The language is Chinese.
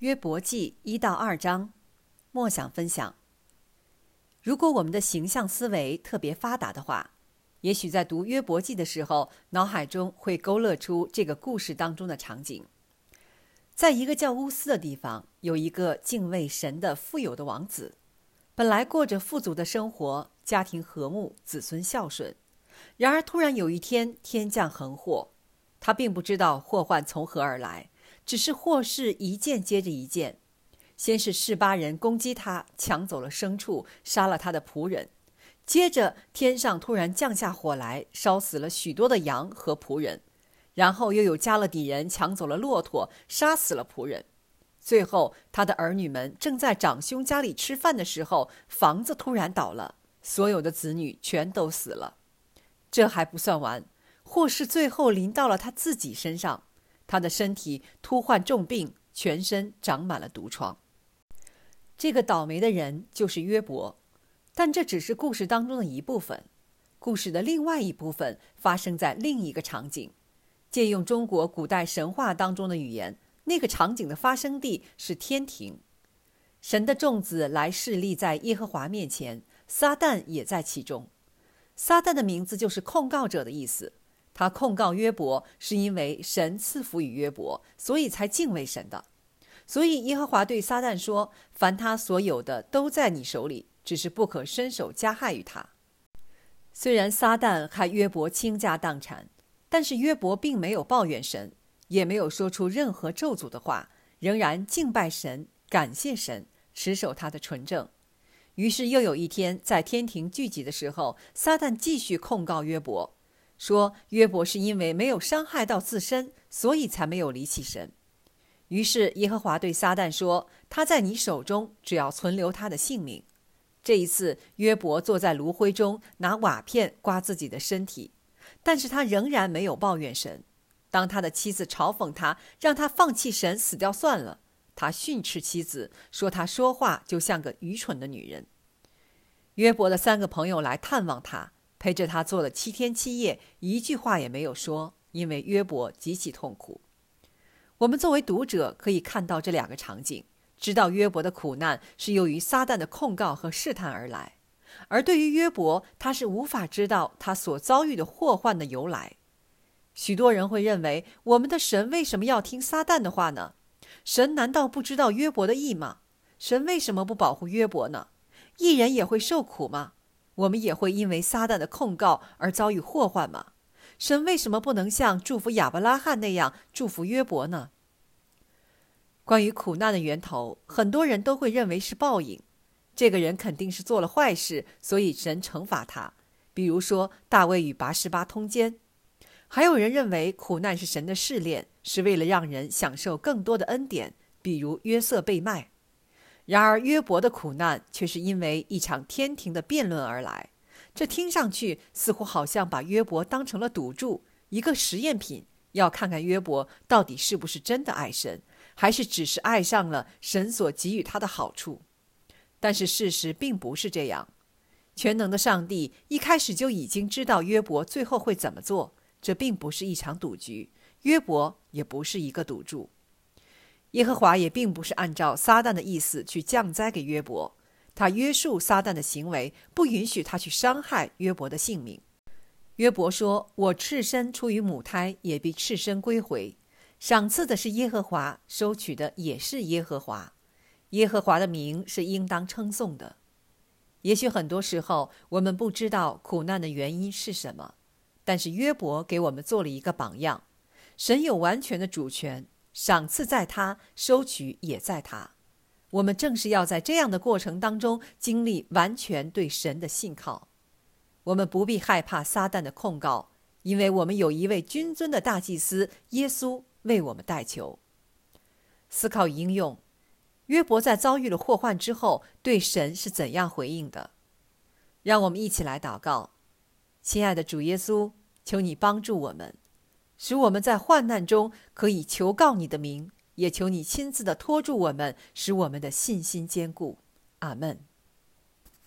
约伯记1到2章，默想分享。如果我们的形象思维特别发达的话，也许在读约伯记的时候，脑海中会勾勒出这个故事当中的场景。在一个叫乌斯的地方，有一个敬畏神的富有的王子，本来过着富足的生活，家庭和睦，子孙孝顺。然而突然有一天，天降横祸，他并不知道祸患从何而来，只是祸事一件接着一件。先是示巴人攻击他，抢走了牲畜，杀了他的仆人。接着天上突然降下火来，烧死了许多的羊和仆人。然后又有加勒底人抢走了骆驼，杀死了仆人。最后他的儿女们正在长兄家里吃饭的时候，房子突然倒了，所有的子女全都死了。这还不算完，祸事最后临到了他自己身上，他的身体突患重病，全身长满了毒疮。这个倒霉的人就是约伯，但这只是故事当中的一部分。故事的另外一部分发生在另一个场景。借用中国古代神话当中的语言，那个场景的发生地是天庭。神的众子来侍立在耶和华面前，撒旦也在其中。撒旦的名字就是控告者的意思，他控告约伯是因为神赐福于约伯，所以才敬畏神的。所以耶和华对撒旦说，凡他所有的都在你手里，只是不可伸手加害于他。虽然撒旦害约伯倾家荡产，但是约伯并没有抱怨神，也没有说出任何咒诅的话，仍然敬拜神，感谢神，持守他的纯正。于是又有一天，在天庭聚集的时候，撒旦继续控告约伯，说约伯是因为没有伤害到自身，所以才没有离弃神。于是耶和华对撒旦说，他在你手中，只要存留他的性命。这一次约伯坐在炉灰中，拿瓦片刮自己的身体，但是他仍然没有抱怨神。当他的妻子嘲讽他，让他放弃神死掉算了，他训斥妻子，说他说话就像个愚蠢的女人。约伯的3个朋友来探望他，陪着他做了7天7夜，一句话也没有说，因为约伯极其痛苦。我们作为读者可以看到这2个场景，知道约伯的苦难是由于撒旦的控告和试探而来，而对于约伯，他是无法知道他所遭遇的祸患的由来。许多人会认为，我们的神为什么要听撒旦的话呢？神难道不知道约伯的意吗？神为什么不保护约伯呢？义人也会受苦吗？我们也会因为撒旦的控告而遭遇祸患吗？神为什么不能像祝福亚伯拉罕那样祝福约伯呢？关于苦难的源头，很多人都会认为是报应。这个人肯定是做了坏事，所以神惩罚他。比如说大卫与拔示巴通奸。还有人认为苦难是神的试炼，是为了让人享受更多的恩典，比如约瑟被卖。然而约伯的苦难却是因为一场天庭的辩论而来。这听上去似乎好像把约伯当成了赌注，一个实验品，要看看约伯到底是不是真的爱神，还是只是爱上了神所给予他的好处。但是事实并不是这样。全能的上帝一开始就已经知道约伯最后会怎么做，这并不是一场赌局，约伯也不是一个赌注。耶和华也并不是按照撒旦的意思去降灾给约伯，他约束撒旦的行为，不允许他去伤害约伯的性命。约伯说，我赤身出于母胎，也必赤身归回。赏赐的是耶和华，收取的也是耶和华。耶和华的名是应当称颂的。也许很多时候我们不知道苦难的原因是什么，但是约伯给我们做了一个榜样。神有完全的主权，赏赐在他，收取也在他。我们正是要在这样的过程当中经历完全对神的信靠。我们不必害怕撒旦的控告，因为我们有一位君尊的大祭司耶稣为我们代求。思考与应用，约伯在遭遇了祸患之后，对神是怎样回应的？让我们一起来祷告。亲爱的主耶稣，求你帮助我们，使我们在患难中可以求告你的名，也求你亲自的托住我们，使我们的信心坚固。阿们。